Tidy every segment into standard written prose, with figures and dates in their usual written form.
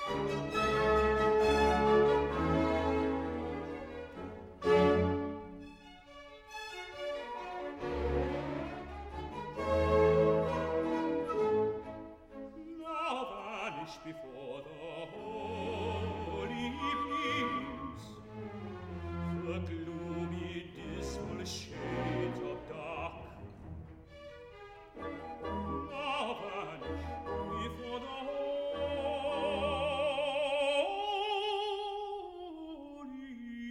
Before the holy beams, the gloomy, dismal shades of dark now vanish before the holy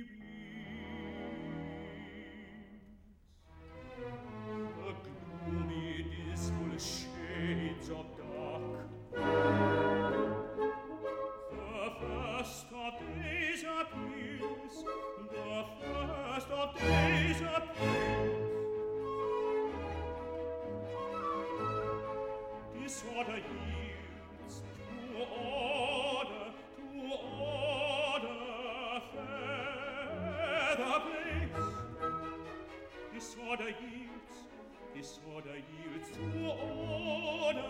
beams, the gloomy, dismal shades of dark. The first of days appears, the first of days appears. Disorder yields to order, fair the place. Disorder yields to order,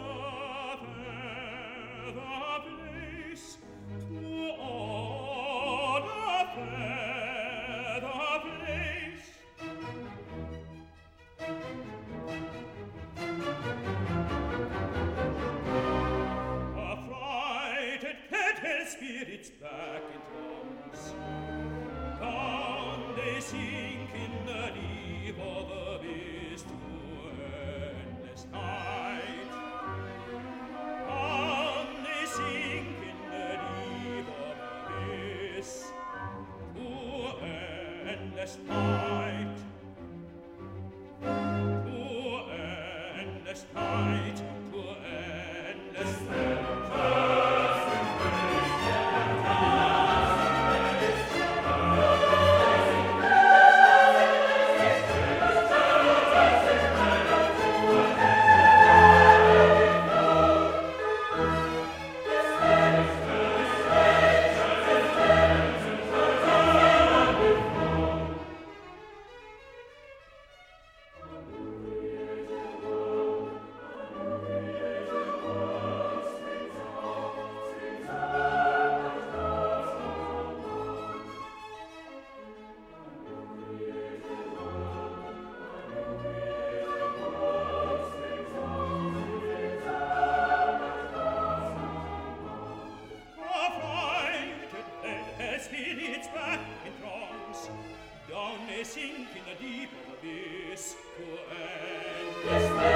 fair the place. To order, fair the place. Affrighted, petted spirits back in thrones, down they sink in the deep of abyss to endless night. Down they sink in the deep of abyss to endless night. To endless night, to endless night. Spirits back in throngs, down they sink in the deep of abyss to end.